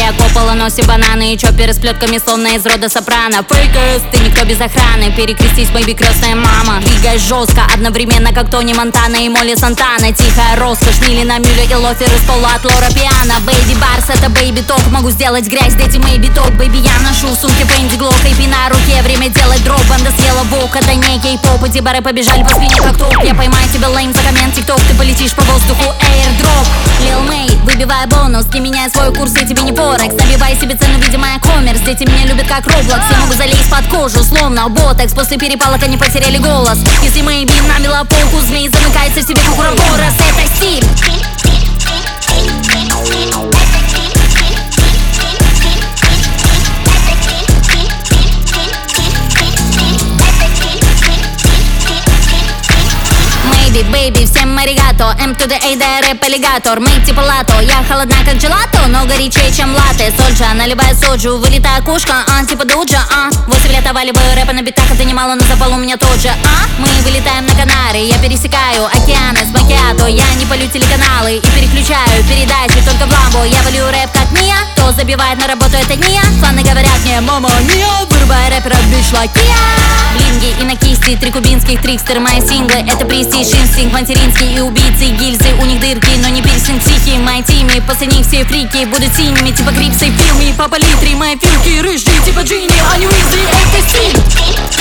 София Коппола, носит бананы и чоперы с плетками, словно из рода сопрано. Фейкерс, ты никто без охраны, перекрестись, бэйби, крестная мама. Двигай жестко, одновременно, как Тони Монтана и Молли Сантана. Тихая роскошь, мили на милю и лофер из пола от Лора Пиано. Бэйби Барс, это бэйби ток, могу сделать грязь, дайте мэйби ток. Бэйби, я ношу в сумке Фэнди Глок, и на руке, время делать дроп. Банда съела вок, это не кей-поп, эти бары побежали по спине как топ. Я поймаю тебя лейм за коммент тикток, ты полетишь по воздуху, airdrop. Лил Мэй, выбивай бонус, не меняй свой курс, я тебе не форекс. Набивай себе цену, видимая коммерс, дети меня любят как Роблокс. Я могу залезть под кожу, словно ботекс, после перепалок они потеряли голос. Если мэйби намела полку, змей замыкается в себе как уроборос. Это стиль. Бэйби, всем аригато, M to the A, да, рэп аллигатор. Мэйк типа лато, я холодна как джелато, но горячее, чем латте. Соджа, наливай соджу, вылетая кошка, типа дуджа, 8 лет оваливаю рэпа на битах, это немало, но запал у меня тот же, Мы вылетаем на Канары, я пересекаю океаны с макиато. Я не полю телеканалы и переключаю передачи только в ламбо. Я валю рэп как Мия, кто забивает на работу, это не я. Фаны говорят мне, мама, Мия, вырубай рэпера, бич like я. Блинги и на кисти, 3 кубинских трикстеры, мои синглы, это престиж, инстинкт материнский и убийцы, гильзы, у них дырки, но не пирсинг психи. Мои тимы, после них все фрики будут синими, типа Крипсы, Филми, по палитре, мои филки рыжие, типа Джинни, они Уизли, это стиль.